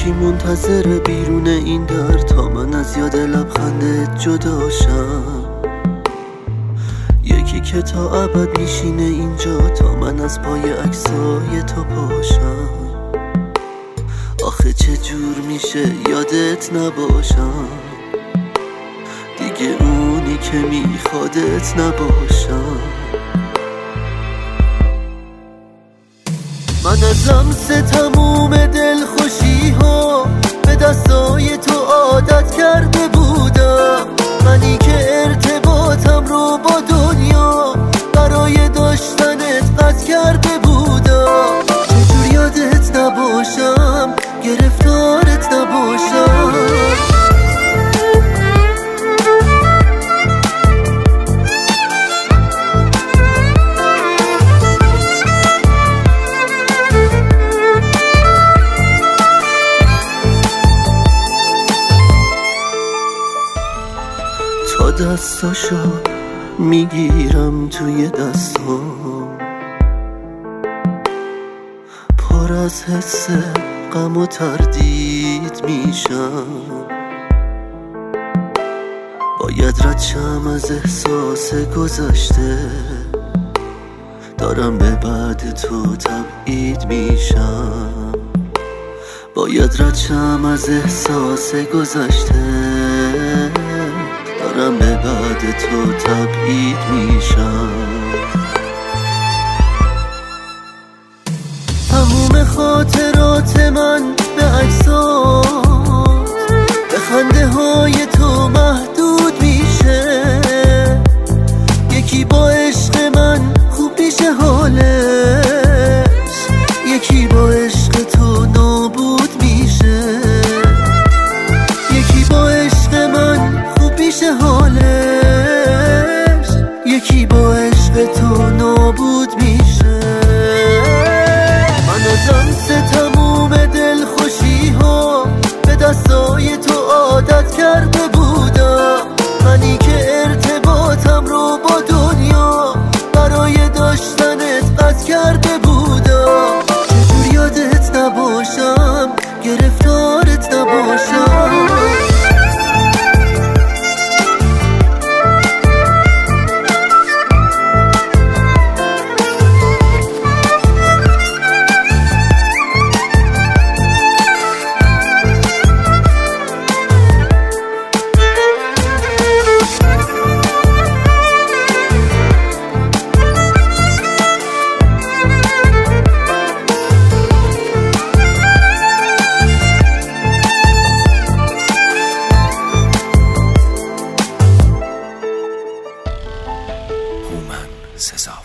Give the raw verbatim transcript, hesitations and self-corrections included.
یکی منتظر بیرون این در تا من از یاد لبخندت جدا شم، یکی که تا ابد میشینه اینجا تا من از پای عکسای تو پاشم. آخه چه جور میشه یادت نباشم، دیگه اونی که میخوادت نباشم. من از لمس تموم دلخوشی ها به دستای تو عادت کرده بودم، منی که ارتباطم رو با دنیا برای داشتنت قطع کرده بودم. چجور یادت نباشم، گرفتارت نباشم. تا دستاشو میگیرم توی دستام، پر از حس غم و تردید میشم. باید رد شم از احساس گذشته، دارم به بعد تو تبعید میشم. باید رد شم از احساس گذشته، دارم به بعد تو تبعید میشم. تموم خاطرات من به عکسات، به خنده های تو محدود میشه. یکی با عشق من خوب میشه حالش، یکی با عشق تو نابود میشه. یکی با عشق من خوب میشه حالش، یکی با عشق تو نابود میشه. من از لمس تموم دلخوشی ها به دستای تو عادت کرده بودم، منی که ارتباطم رو با دنیا برای داشتنت قطع کرده بودم. چجور یادت نباشم، گرفتارت نباشم. سزا